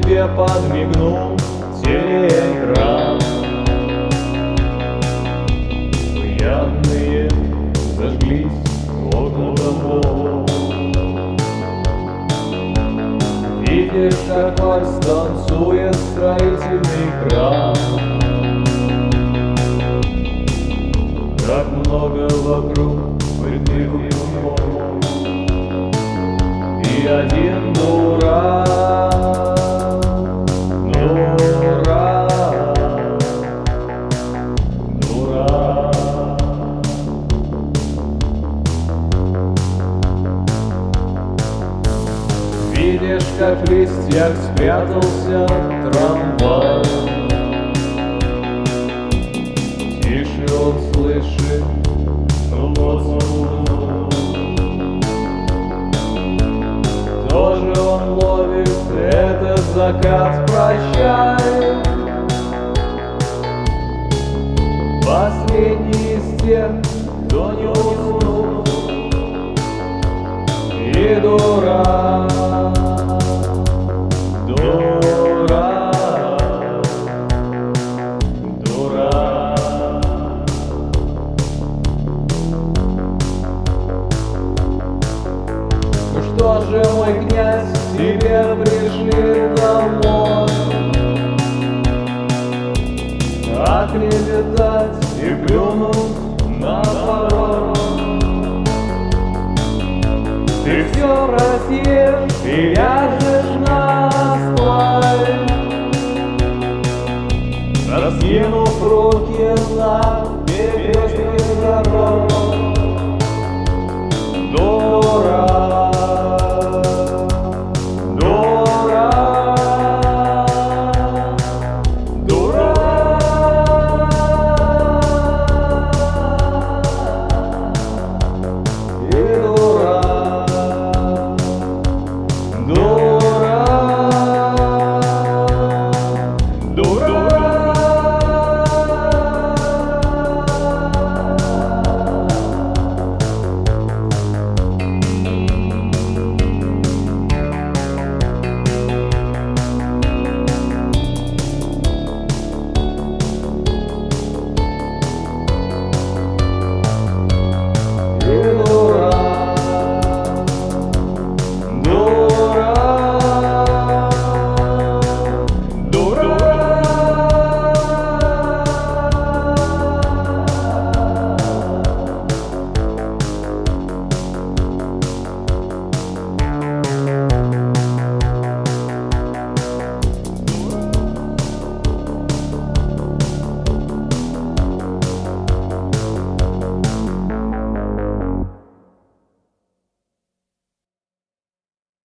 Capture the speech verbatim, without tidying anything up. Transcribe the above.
тебе подмигнул телеэкран. Пьяные зажглись окна домов. Видишь, как вальс танцует строительный кран. Как много вокруг пыльных умов, и один дурак, дурак, дурак. Видишь, как в листьях спрятался трамвай. Тише он слышит, ну вот звук. Тоже он ловит этот закат, прощай. Последний из тех, кто не уснул. И дурак, дурак, дурак. Ну что же, мой князь, тебе пришли домой, оклеветать и плюнуть на порог. Ты все просишь, и я